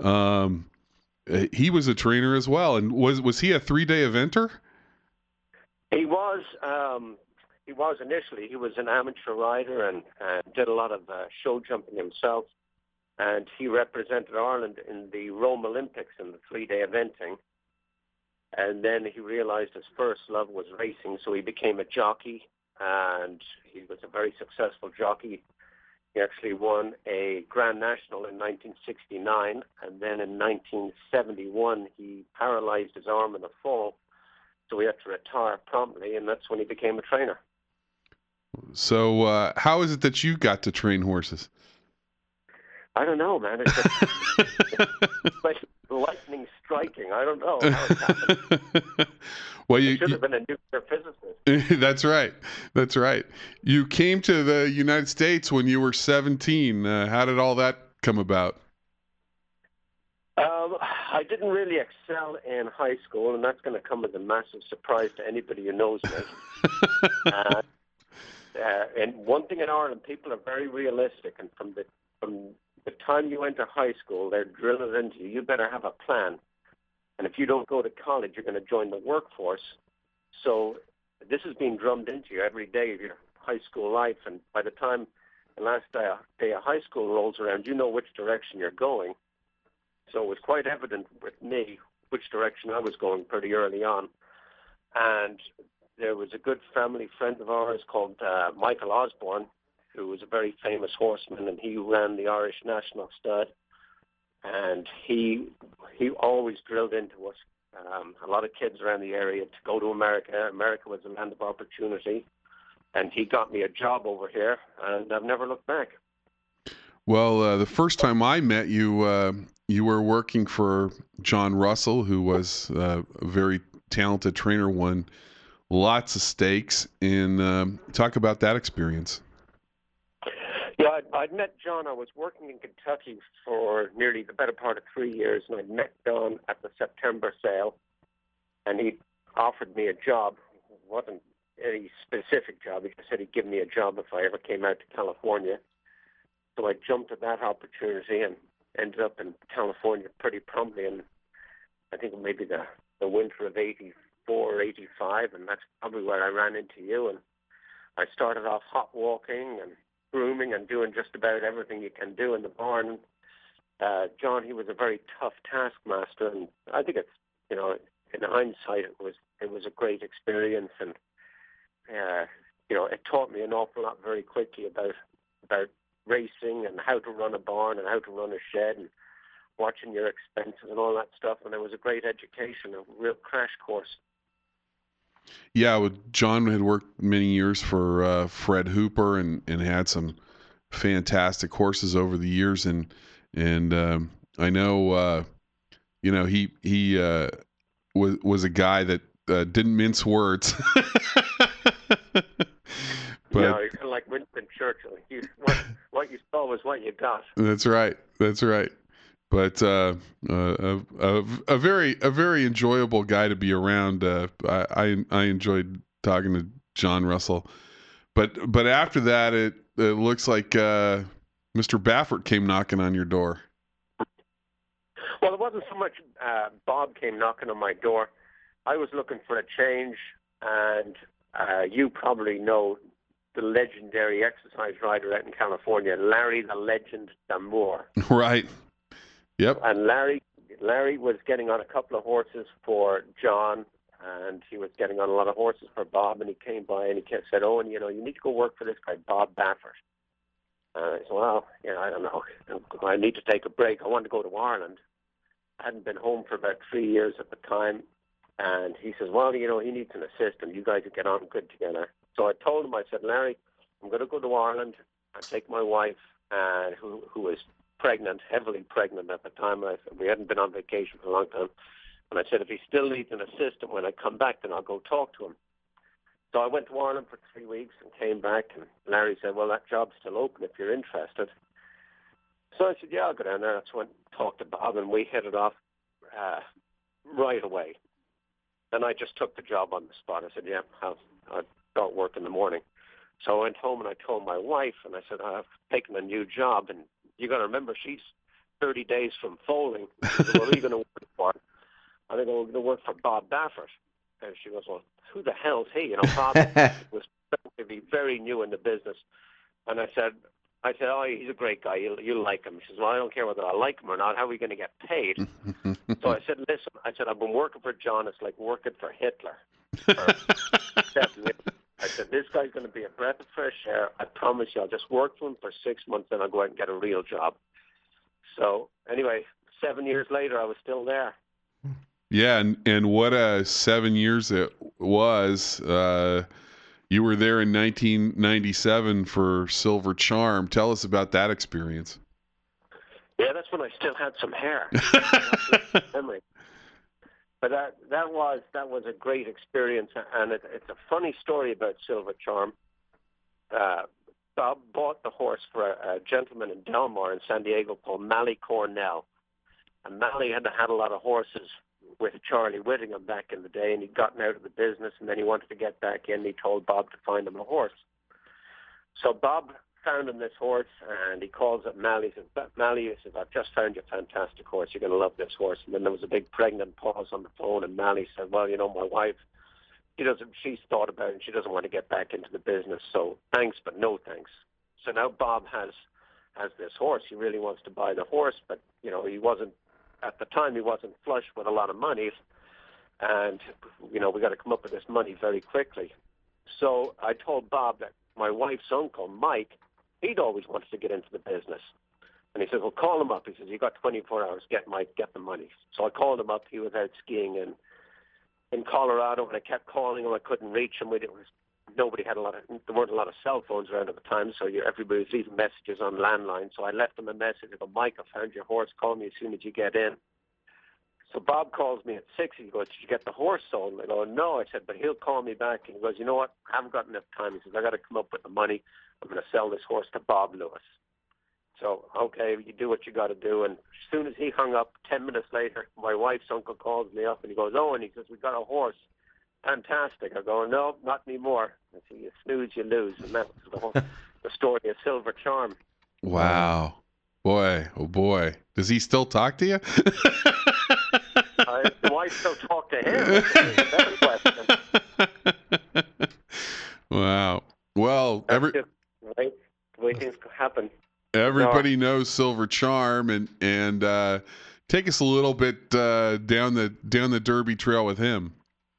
He was a trainer as well. And was he a 3-day eventer? He was. He was initially. He was an amateur rider and did a lot of show jumping himself. And he represented Ireland in the Rome Olympics in the 3-day eventing. And then he realized his first love was racing, so he became a jockey. And he was a very successful jockey. He actually won a Grand National in 1969. And then in 1971, he paralyzed his arm in a fall. So he had to retire promptly, and that's when he became a trainer. So how is it that you got to train horses? I don't know, man. It's just like lightning striking. I don't know how it happened. Well, you should have been a nuclear physicist. That's right. That's right. You came to the United States when you were 17. How did all that come about? I didn't really excel in high school, and that's going to come as a massive surprise to anybody who knows me. And one thing in Ireland, people are very realistic, and from the time you enter high school, they're drilling it into you. You better have a plan, and if you don't go to college, you're going to join the workforce. So this is being drummed into you every day of your high school life, and by the time the last day of high school rolls around, you know which direction you're going. So it was quite evident with me which direction I was going pretty early on. And there was a good family friend of ours called Michael Osborne, who was a very famous horseman, and he ran the Irish National Stud. and he always drilled into us. A lot of kids around the area to go to America. America was a land of opportunity, and he got me a job over here, and I've never looked back. Well, the first time I met you, you were working for John Russell, who was a very talented trainer, won lots of stakes. And talk about that experience. Yeah, I'd met John. I was working in Kentucky for nearly the better part of 3 years, and I'd met John at the September sale, and he offered me a job. It wasn't any specific job. He just said he'd give me a job if I ever came out to California. So I jumped at that opportunity and ended up in California pretty promptly, and I think maybe the winter of 84, 85, and that's probably where I ran into you. And I started off hot walking and grooming and doing just about everything you can do in the barn. John, he was a very tough taskmaster, and I think it's, you know, in hindsight, it was a great experience, and you know, it taught me an awful lot very quickly about racing and how to run a barn and how to run a shed and watching your expenses and all that stuff. And it was a great education, a real crash course. Yeah, well, John had worked many years for Fred Hooper and had some fantastic horses over the years, and I know you know he was a guy that didn't mince words. But, you know, you're kind of like Winston Churchill. What you saw was what you got. That's right. That's right. But a very enjoyable guy to be around. I enjoyed talking to John Russell. But after that, it looks like Mr. Baffert came knocking on your door. Well, it wasn't so much Bob came knocking on my door. I was looking for a change, and you probably know the legendary exercise rider out in California, Larry the Legend D'Amour. Right. Yep. And Larry was getting on a couple of horses for John, and he was getting on a lot of horses for Bob, and he came by and he said, "Owen, you know, you need to go work for this guy, Bob Baffert." I said, "Well, you know, I don't know. I need to take a break. I want to go to Ireland." I hadn't been home for about 3 years at the time. And he says, "Well, you know, he needs an assistant. You guys will get on good together." So I told him, I said, "Larry, I'm going to go to Ireland and take my wife, who was pregnant, heavily pregnant at the time. We hadn't been on vacation for a long time. And I said, if he still needs an assistant when I come back, then I'll go talk to him." So I went to Ireland for 3 weeks and came back. And Larry said, "Well, that job's still open if you're interested." So I said, "Yeah, I'll go down there." That's when I talked to Bob, and we hit it off right away. And I just took the job on the spot. I said, "Yeah, I'll start work in the morning." So I went home and I told my wife, and I said, "I've taken a new job, and you got to remember, she's 30 days from foaling." She said, "Well, who are you going to work for?" I think I'm going to work for Bob Baffert. And she goes, "Well, who the hell's he?" You know, Bob was very new in the business. And I said, "Oh, he's a great guy. You'll like him." She says, "Well, I don't care whether I like him or not. How are we going to get paid?" So I said, "Listen," I said, "I've been working for John. It's like working for Hitler for 7 years. I said, this guy's going to be a breath of fresh air. I promise you, I'll just work for him for 6 months, then I'll go out and get a real job." So anyway, 7 years later, I was still there. Yeah, and what a 7 years it was. You were there in 1997 for Silver Charm. Tell us about that experience. Yeah, that's when I still had some hair. Memory. But that was a great experience, and it's a funny story about Silver Charm. Bob bought the horse for a gentleman in Del Mar in San Diego called Mally Cornell, and Mally had a lot of horses with Charlie Whittingham back in the day, and he'd gotten out of the business, and then he wanted to get back in. He told Bob to find him a horse. So Bob found him this horse, and he calls up Mally. He says, "Mally," he says, "I've just found you a fantastic horse. You're going to love this horse." And then there was a big pregnant pause on the phone, and Mally said, "Well, you know, my wife, she's thought about it, and she doesn't want to get back into the business, so thanks, but no thanks." So now Bob has this horse. He really wants to buy the horse, but, you know, at the time, he wasn't flush with a lot of money, and, you know, we got to come up with this money very quickly. So I told Bob that my wife's uncle, Mike, he'd always wanted to get into the business. And he says, well, call him up. He says, you got 24 hours, get the money. So I called him up. He was out skiing in Colorado, and I kept calling him. I couldn't reach him. There weren't a lot of cell phones around at the time, so everybody was leaving messages on landline. So I left him a message. I go, Mike, I found your horse. Call me as soon as you get in. So Bob calls me at 6. He goes, did you get the horse sold? And I go, no. I said, but he'll call me back. And he goes, you know what? I haven't got enough time. He says, I got to come up with the money. I'm going to sell this horse to Bob Lewis. So, okay, you do what you got to do. And as soon as he hung up, 10 minutes later, my wife's uncle calls me up, and he goes, oh, and he says, we got a horse. Fantastic. I go, no, not anymore. I say, you snooze, you lose. And that was the story of Silver Charm. Wow. Boy, oh boy. Does he still talk to you? The wife still talk to him. That's a better question. Wow. Well, That's just, right? The way things happen. Everybody knows Silver Charm, and take us a little bit down the Derby trail with him.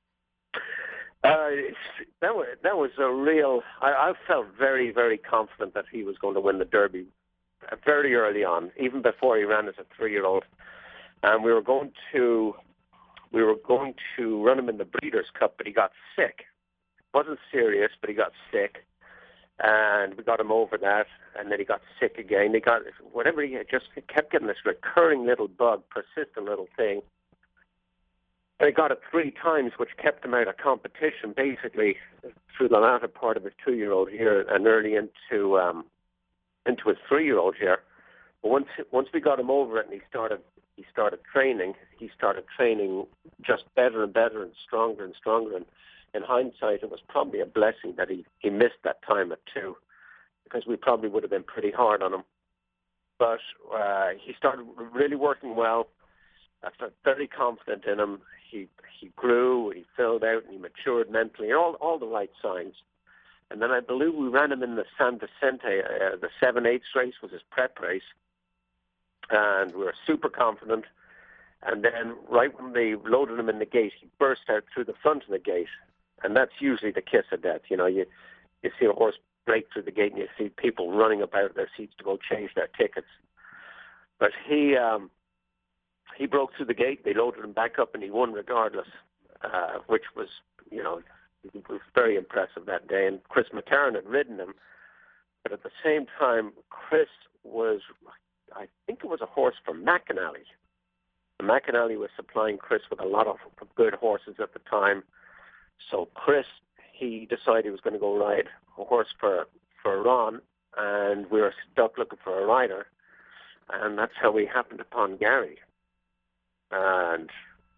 That was a real. I felt very, very confident that he was going to win the Derby very early on, even before he ran as a 3-year-old. And we were going to run him in the Breeders' Cup, but he got sick. It wasn't serious, but he got sick. And we got him over that, and then he got sick again. He kept getting this recurring little bug, persistent little thing. And he got it 3 times, which kept him out of competition, basically, through the latter part of his 2-year-old year and early into his 3-year-old year. But once we got him over it, and he started training just better and better and stronger and stronger. And in hindsight, it was probably a blessing that he missed that time at 2, because we probably would have been pretty hard on him. But he started really working well. I felt very confident in him. He grew, he filled out, and he matured mentally, all the right signs. And then I believe we ran him in the San Vicente. The 7/8 race was his prep race. And we were super confident. And then right when they loaded him in the gate, he burst out through the front of the gate. And that's usually the kiss of death. You know, you see a horse break through the gate and you see people running up out of their seats to go change their tickets. But he broke through the gate. They loaded him back up and he won regardless, which was, it was very impressive that day. And Chris McCarron had ridden him. But at the same time, Chris was, I think it was a horse from McAnally. McAnally was supplying Chris with a lot of good horses at the time. So Chris, he decided he was going to go ride a horse for Ron, and we were stuck looking for a rider. And that's how we happened upon Gary. And,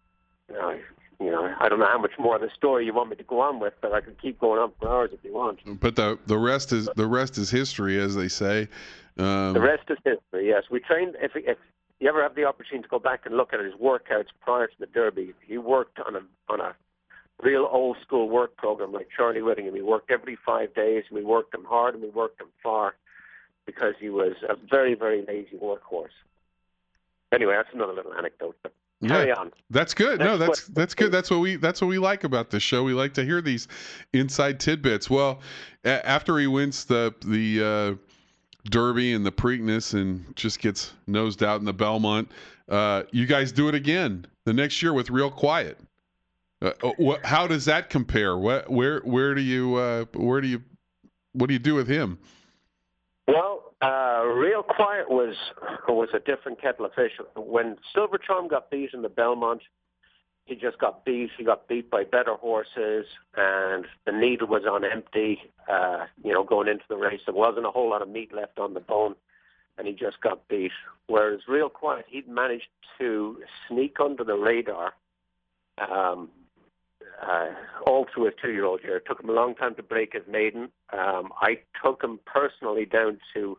I don't know how much more of the story you want me to go on with, but I can keep going on for hours if you want. But the rest is history, as they say. The rest is history. Yes, we trained. If you ever have the opportunity to go back and look at his workouts prior to the Derby, he worked on a real old school work program like Charlie Whittingham. He worked every 5 days, and we worked him hard and we worked him far, because he was a very, very lazy workhorse. Anyway, that's another little anecdote. But carry on. That's good. That's good. That's what we like about this show. We like to hear these inside tidbits. Well, after he wins the Derby and the Preakness and just gets nosed out in the Belmont, you guys do it again the next year with Real Quiet. How does that compare? What do you do with him? Well, Real Quiet was a different kettle of fish. When Silver Charm got beat in the Belmont, he just got beat. He got beat by better horses, and the needle was on empty. Going into the race, there wasn't a whole lot of meat left on the bone, and he just got beat. Whereas Real Quiet, he'd managed to sneak under the radar all through his 2-year-old year. It took him a long time to break his maiden. I took him personally down to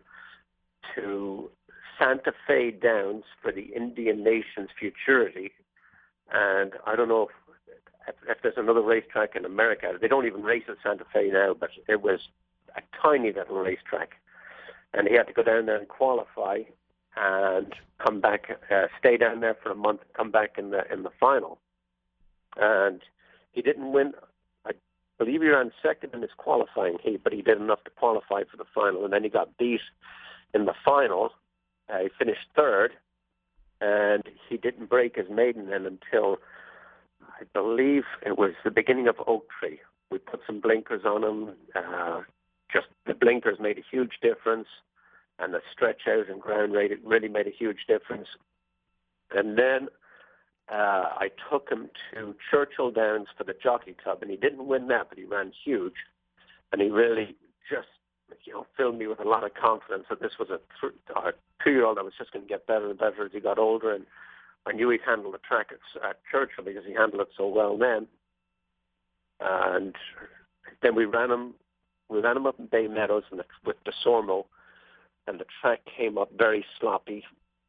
Santa Fe Downs for the Indian Nations Futurity. And I don't know if there's another racetrack in America. They don't even race at Santa Fe now, but it was a tiny little racetrack. And he had to go down there and qualify and come back, stay down there for a month, come back in the final. And he didn't win. I believe he ran second in his qualifying heat, but he did enough to qualify for the final. And then he got beat in the final he finished third, and he didn't break his maiden then until I believe it was the beginning of Oak Tree. We put some blinkers on him. Just the blinkers made a huge difference, and the stretch out and ground rate, it really made a huge difference. And then I took him to Churchill Downs for the Jockey Club, and he didn't win that, but he ran huge. And he really just, filled me with a lot of confidence that this was a 2-year-old that was just going to get better and better as he got older. And I knew he'd handle the track at Churchill because he handled it so well then. And then we ran him up in Bay Meadows with DeSormo, and the track came up very sloppy.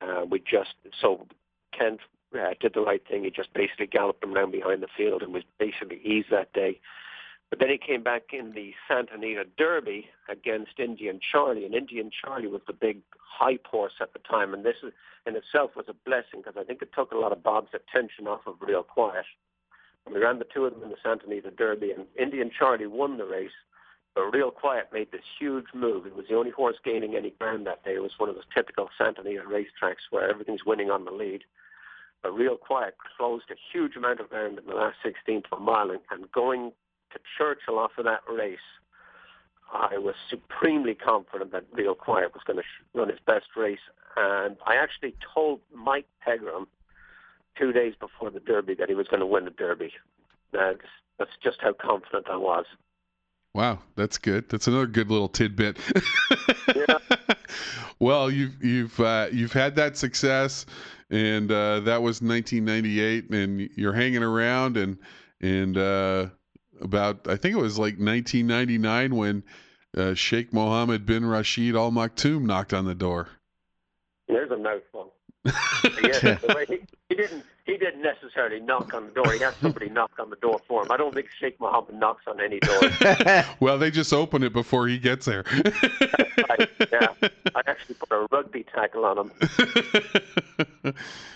Kent did the right thing. He just basically galloped him around behind the field and was basically eased that day. But then he came back in the Santa Anita Derby against Indian Charlie, and Indian Charlie was the big hype horse at the time, and this in itself was a blessing because I think it took a lot of Bob's attention off of Real Quiet. And we ran the two of them in the Santa Anita Derby, and Indian Charlie won the race, but Real Quiet made this huge move. It was the only horse gaining any ground that day. It was one of those typical Santa Anita racetracks where everything's winning on the lead. But Real Quiet closed a huge amount of ground in the last 16th of a mile, and going to Churchill off of that race, I was supremely confident that Real Quiet was going to run his best race. And I actually told Mike Pegram 2 days before the Derby that he was going to win the Derby. That's just how confident I was. Wow, that's good. That's another good little tidbit. Yeah. Well, you've had that success, and that was 1998, and you're hanging around, and about, I think it was like 1999 when Sheikh Mohammed bin Rashid Al Maktoum knocked on the door. There's a mouthful. Yeah, he didn't necessarily knock on the door. He had somebody knock on the door for him. I don't think Sheikh Mohammed knocks on any door. Well, they just open it before he gets there. Right, yeah. I actually put a rugby tackle on him.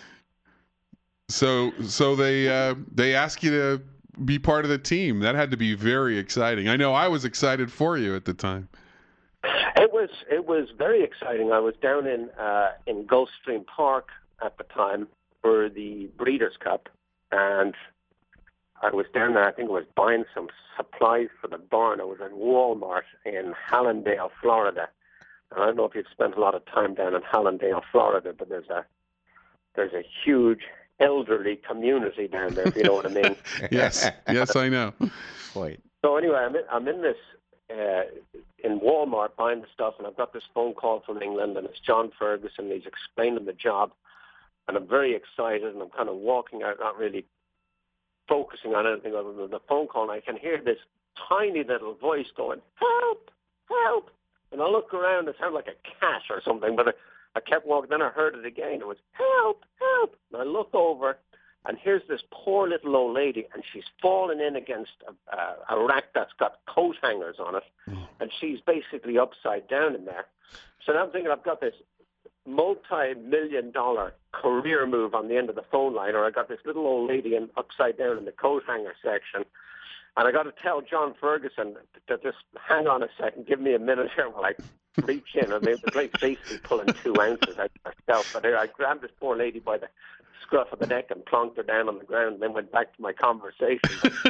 So they ask you to be part of the team. That had to be very exciting. I know I was excited for you at the time. It was very exciting. I was down in Gulfstream Park at the time for the Breeders' Cup, and I was down there. I think I was buying some supplies for the barn. I was at Walmart in Hallandale, Florida. And I don't know if you've spent a lot of time down in Hallandale, Florida, but there's a huge elderly community down there, if you know what I mean. Yes, I know. Quite. So anyway, I'm in this in Walmart buying the stuff, and I've got this phone call from England, and it's John Ferguson. And he's explaining the job, and I'm very excited, and I'm kind of walking out, not really focusing on anything other than the phone call, and I can hear this tiny little voice going, "Help! Help!" And I look around, it sounded like a cat or something, but I kept walking. Then I heard it again. It was, "Help! Help!" And I look over, and here's this poor little old lady, and she's fallen in against a rack that's got coat hangers on it, and she's basically upside down in there. So now I'm thinking I've got this multi-million-dollar career move on the end of the phone line, or I got this little old lady upside down in the coat hanger section. And I got to tell John Ferguson to just hang on a second, give me a minute here while I reach in. I mean, it was like basically pulling 2 ounces out of myself. But I grabbed this poor lady by the scruff of the neck and plonked her down on the ground, and then went back to my conversation.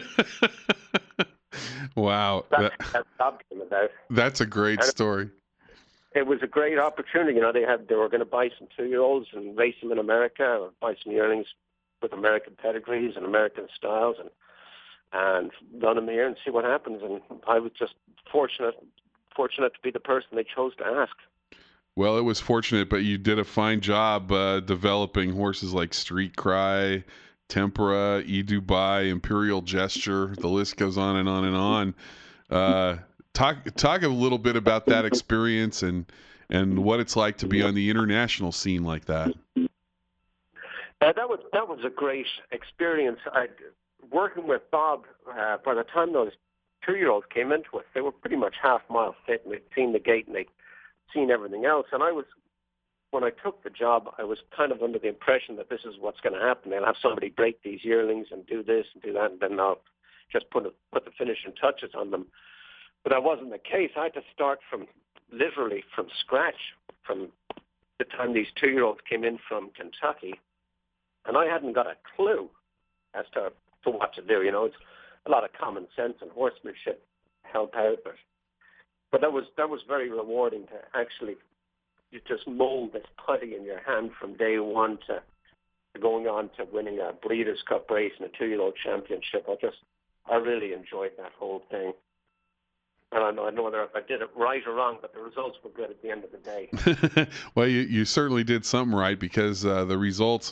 Wow. That's what that came about. That's a great story. It was a great opportunity. You know, they were going to buy some 2-year-olds and race them in America, or buy some yearlings with American pedigrees and American styles, and run them here and see what happens. And I was just fortunate to be the person they chose to ask. Well, it was fortunate, but you did a fine job developing horses like Street Cry, Tempera, E-Dubai, Imperial Gesture. The list goes on and on and on. Talk a little bit about that experience and what it's like to be on the international scene like that. That was a great experience. Working with Bob, by the time those 2-year-olds came into it, they were pretty much half-mile fit, and they'd seen the gate and they'd seen everything else. And when I took the job, I was kind of under the impression that this is what's going to happen. They'll have somebody break these yearlings and do this and do that, and then I'll just put the finishing touches on them. But that wasn't the case. I had to start literally from scratch, from the time these 2-year-olds came in from Kentucky, and I hadn't got a clue as to what to do. It's a lot of common sense and horsemanship help out, but that was very rewarding to actually just mold this putty in your hand from day one to going on to winning a Breeders' Cup race and a 2-year-old championship. I really enjoyed that whole thing. And I don't know whether if I did it right or wrong, but the results were good at the end of the day. Well, you certainly did something right, because the results,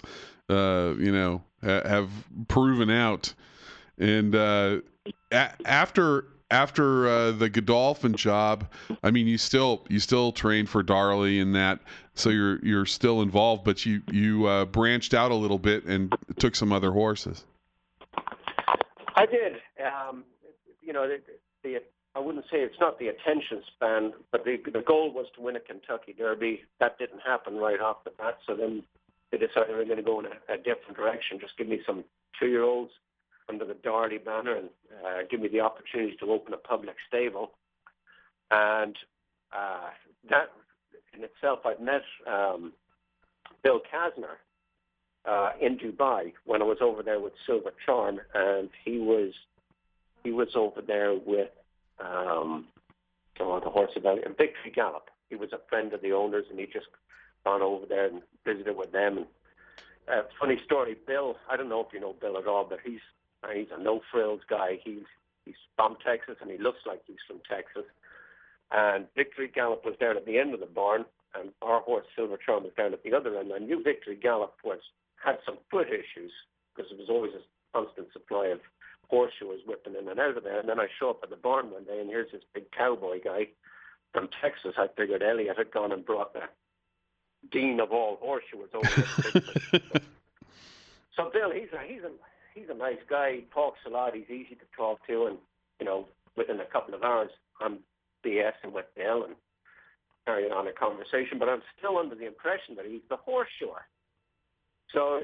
have proven out. And after the Godolphin job, I mean, you still train for Darley and that, so you're still involved, but you branched out a little bit and took some other horses. I did. I wouldn't say it's not the attention span, but the goal was to win a Kentucky Derby. That didn't happen right off the bat, so then they decided they were going to go in a different direction. Just give me some 2-year-olds under the Darley banner and give me the opportunity to open a public stable. And that in itself, I'd met Bill Kasner in Dubai when I was over there with Silver Charm, and he was over there with the horse about and Victory Gallop. He was a friend of the owners, and he just gone over there and visited with them. And funny story, Bill. I don't know if you know Bill at all, but he's a no frills guy. He's from Texas, and he looks like he's from Texas. And Victory Gallop was down at the end of the barn, and our horse Silver Charm was down at the other end. I knew Victory Gallop had some foot issues because there was always a constant supply of horseshoers whipping in and out of there. And then I show up at the barn one day, and here's this big cowboy guy from Texas. I figured Elliot had gone and brought the dean of all horseshoers over there. So Bill, he's a nice guy. He talks a lot. He's easy to talk to, and within a couple of hours, I'm BSing with Bill and carrying on a conversation. But I'm still under the impression that he's the horseshoer. So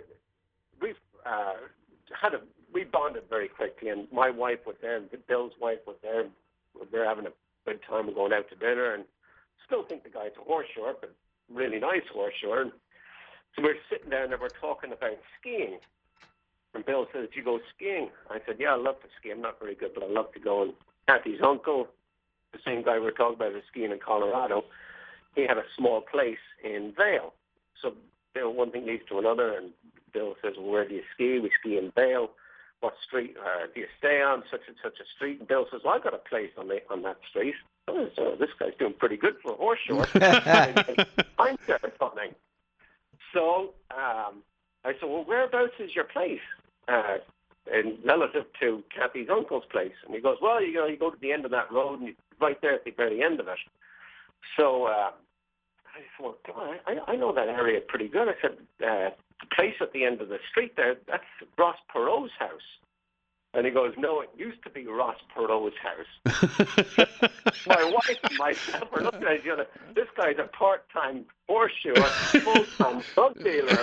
we bonded very quickly, and my wife was there, and Bill's wife was there. We're having a good time. We're going out to dinner, and still think the guy's a horseshoer, but really nice horseshoer. And so we're sitting there, and we're talking about skiing. And Bill says, "Do you go skiing?" I said, "Yeah, I love to ski. I'm not very good, but I love to go." And Kathy's uncle, the same guy we were talking about, is skiing in Colorado. He had a small place in Vail. So one thing leads to another, and Bill says, "Well, where do you ski?" "We ski in Vail." "What street do you stay on?" "Such and such a street." And Bill says, "Well, I've got a place on that street." So this guy's doing pretty good for a horseshoer. I'm serotonin. So I said, "Well, whereabouts is your place?" And relative to Kathy's uncle's place. And he goes, "Well, you go to the end of that road, and you're right there at the very end of it." So I said, "Well, God, I know that area pretty good." I said, "The place at the end of the street there, that's Ross Perot's house." And he goes, "No, it used to be Ross Perot's house." My wife and myself were looking at each other. This guy's a part-time horseshoer, full-time drug dealer.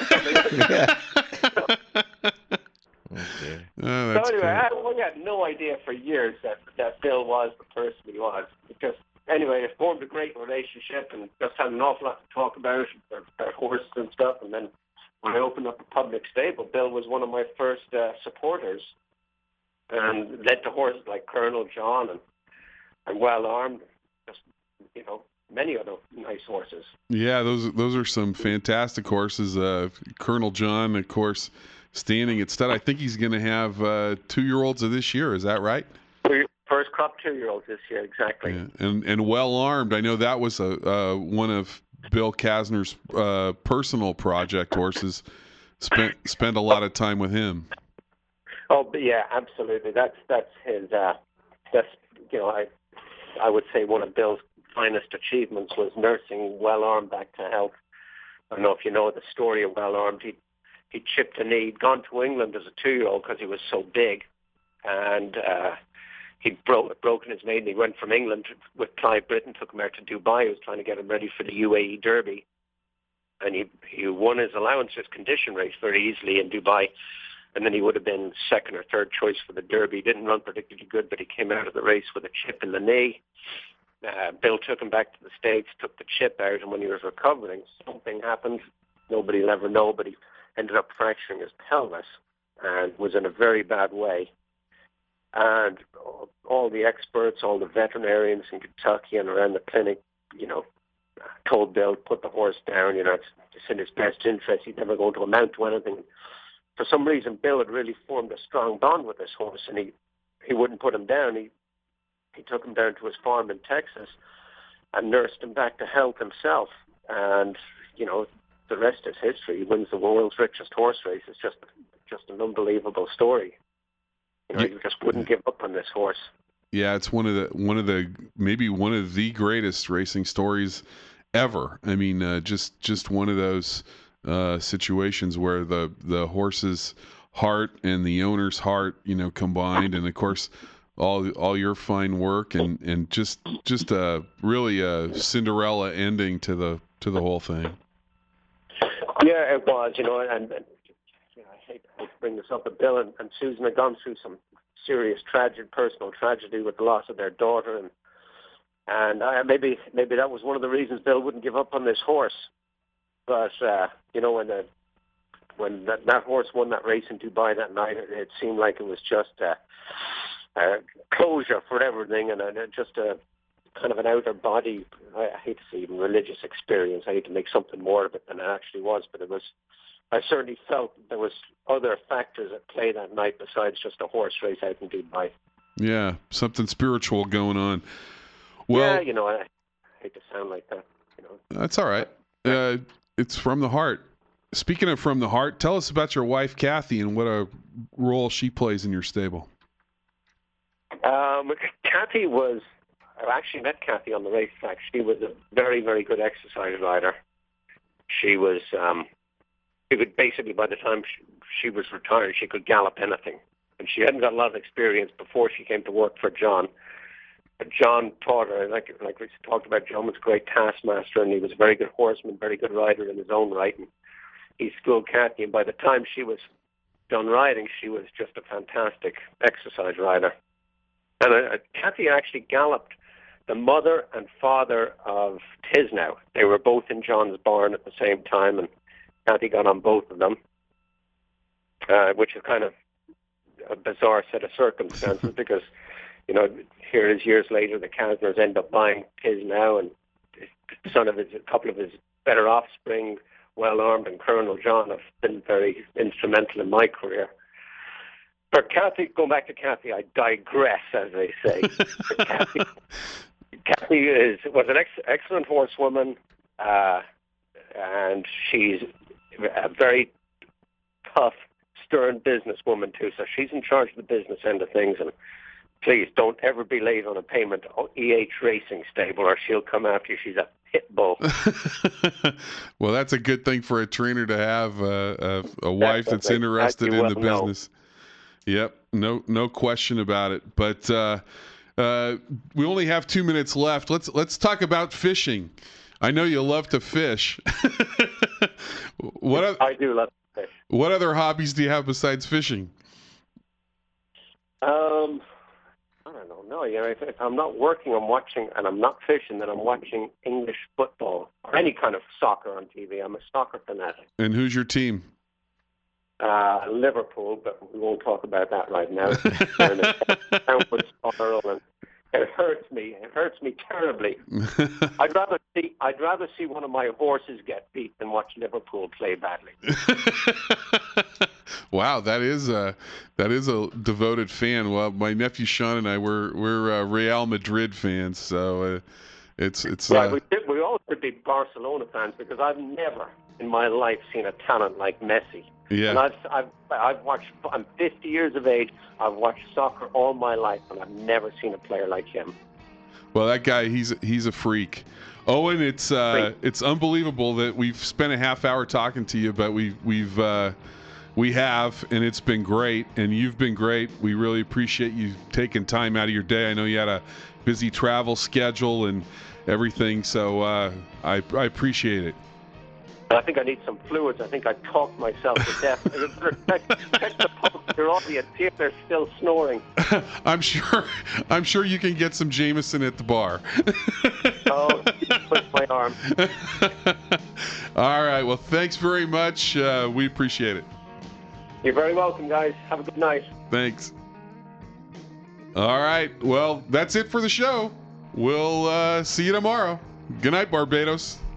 Okay. Oh, So anyway, we had no idea for years that Bill was the person he was. Anyway, it formed a great relationship, and just had an awful lot to talk about horses and stuff. And then when I opened up a public stable, Bill was one of my first supporters, and led to horses like Colonel John and Well Armed, just many other nice horses. Yeah, those are some fantastic horses. Colonel John, of course, standing at stud. I think he's going to have 2-year-olds of this year. Is that right? First crop 2-year-olds this year, exactly. Yeah. And Well Armed. I know that was one of Bill Kasner's personal project horses. Spent a lot of time with him. Oh, but yeah, absolutely. That's his. I would say one of Bill's finest achievements was nursing Well Armed back to health. I don't know if you know the story of Well Armed. He chipped a knee. He'd gone to England as a 2-year-old because he was so big, and he'd broken his knee. And he went from England with Clive Britton, took him out to Dubai. He was trying to get him ready for the UAE Derby, and he won his allowances condition race very easily in Dubai. And then he would have been second or third choice for the Derby. He didn't run particularly good, but he came out of the race with a chip in the knee. Bill took him back to the States, took the chip out, and when he was recovering, something happened. Nobody will ever know, but he ended up fracturing his pelvis and was in a very bad way. And all the experts, all the veterinarians in Kentucky and around the clinic, told Bill, put the horse down, it's in his best interest. He's never going to amount to anything. For some reason, Bill had really formed a strong bond with this horse, and he wouldn't put him down. He took him down to his farm in Texas and nursed him back to health himself. And, the rest is history. He wins the world's richest horse race. It's just an unbelievable story. You just wouldn't give up on this horse. Yeah, it's one of the greatest racing stories ever. I mean, just one of those situations where the horse's heart and the owner's heart, combined, and of course, all your fine work and just really a Cinderella ending to the whole thing. Yeah, it was. And I hate to bring this up, but Bill and Susan had gone through some serious personal tragedy with the loss of their daughter, and maybe that was one of the reasons Bill wouldn't give up on this horse. But when that horse won that race in Dubai that night, it seemed like it was just a closure for everything, and just a kind of an outer body. I hate to say even religious experience. I hate to make something more of it than it actually was, but it was. I certainly felt there was other factors at play that night besides just a horse race out in Dubai. Yeah, something spiritual going on. Well, yeah, I hate to sound like that. That's all right. It's from the heart. Speaking of from the heart, tell us about your wife, Kathy, and what a role she plays in your stable. Kathy was. I actually met Kathy on the racetrack. She was a very, very good exercise rider. She was. She could basically, by the time she was retired, she could gallop anything. And she hadn't got a lot of experience before she came to work for John. But John taught her, like we talked about, John was a great taskmaster, and he was a very good horseman, very good rider in his own right. And he schooled Kathy, and by the time she was done riding, she was just a fantastic exercise rider. And Kathy actually galloped the mother and father of Tisnow. They were both in John's barn at the same time, and Kathy got on both of them, which is kind of a bizarre set of circumstances because, here it is years later, the Kasners end up buying Tisnow, and a couple of his better offspring, well-armed, and Colonel John have been very instrumental in my career. For Kathy, going back to Kathy, I digress, as they say. Kathy was an excellent horsewoman, and she's a very tough, stern businesswoman too. So she's in charge of the business end of things. And please don't ever be late on a payment to EH Racing Stable, or she'll come after you. She's a pit bull. Well, that's a good thing for a trainer to have a wife that's interested in the business. Yep, no question about it. But we only have 2 minutes left. Let's talk about fishing. I know you love to fish. I do love to fish. What other hobbies do you have besides fishing? I don't know. If I'm not working, I'm watching, and I'm not fishing, then I'm watching English football or any kind of soccer on TV. I'm a soccer fanatic. And who's your team? Liverpool, but we won't talk about that right now. Downward spiral, and it hurts me. It hurts me terribly. I'd rather see one of my horses get beat than watch Liverpool play badly. Wow, that is a devoted fan. Well, my nephew Sean and I we're Real Madrid fans, so it's right. We all should be Barcelona fans because I've never in my life seen a talent like Messi. Yeah. And I've watched. I'm 50 years of age. I've watched soccer all my life, and I've never seen a player like him. Well, that guy, he's a freak. Owen, it's unbelievable that we've spent a half hour talking to you, but we have, and it's been great, and you've been great. We really appreciate you taking time out of your day. I know you had a busy travel schedule and everything, so I appreciate it. I think I need some fluids. I think I talked myself to death. Check the pump. your audience, see if they're still snoring. I'm sure you can get some Jameson at the bar. Oh, push my arm. All right. Well, thanks very much. We appreciate it. You're very welcome, guys. Have a good night. Thanks. All right. Well, that's it for the show. We'll see you tomorrow. Good night, Barbados.